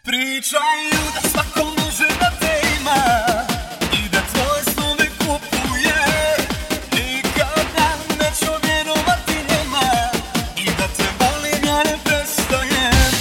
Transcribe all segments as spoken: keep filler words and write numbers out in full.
Pričaju da svako može da te ima i da tvoje snove kupuje. Nikada neću vjerovati njima i da te volim, ja ne prestajem.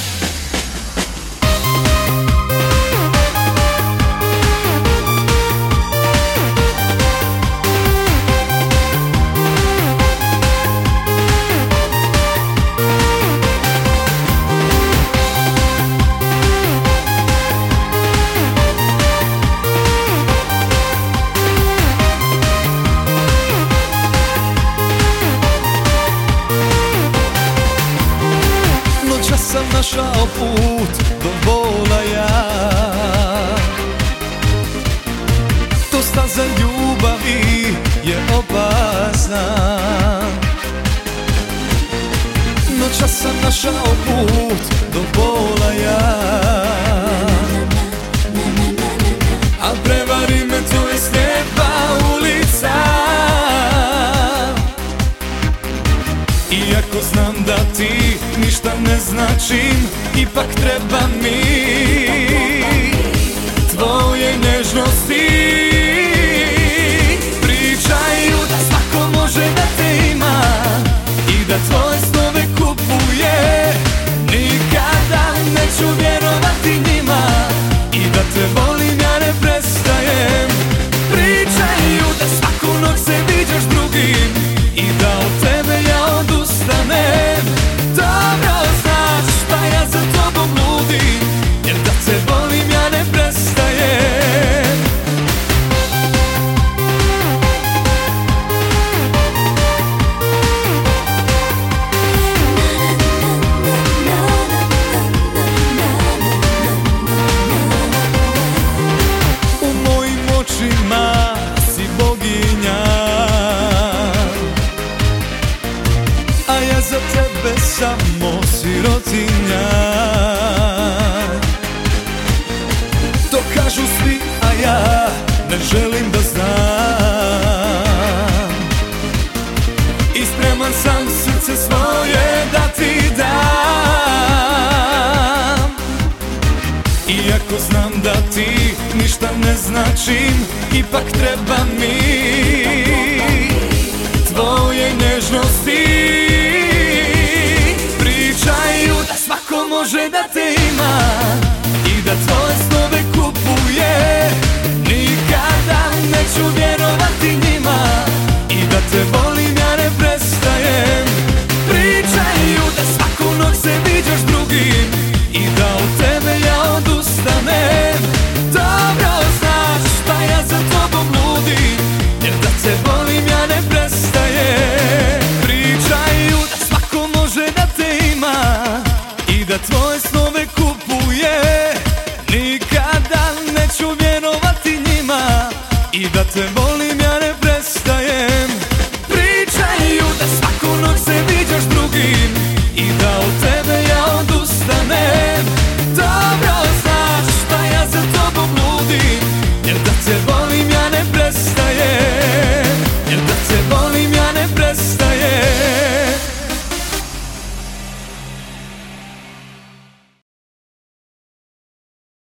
Sam našao put do bola ja. To staza ljubavi je opasna. Noćas sam našao put do bola ja. A prevari me, to je slijepa ulica. Iako znam da ti ništa ne značim, ipak treba mi tvoje nježnosti. Pričaju da svako može da te ima i da tvoje snove kupuje. Nikada neću vjerovati njima i da te volim, ja ne prestajem. Pričaju da svaku noć se viđaš drugim i da od tebe ja odustanem. Dobro znaš šta ja za tobom ludim, jer da te volim, ja ne prestajem. U mojim očima si boginja, a ja za tebe samo sirotinja. To kažu svi, a ja ne želim da znam. I spreman sam srce svoje da ti dam. Iako znam da ti ništa ne značim, ipak treba mi tvoje nježnosti. Pričaju da svako može da te ima i da tvoje snove kupuje. Nikada neću vjerovati njima i da te volim, ja ne prestajem. Pričaju da svaku noć se viđaš drugim i da od tebe ja odustanem. Dobro znaš šta ja za tobom ludim, jer da te volim, ja ne prestajem. Pričaju da svako može da te ima i da tvoje snove kupuje. Nikada neću vjerovati njima i da te volim.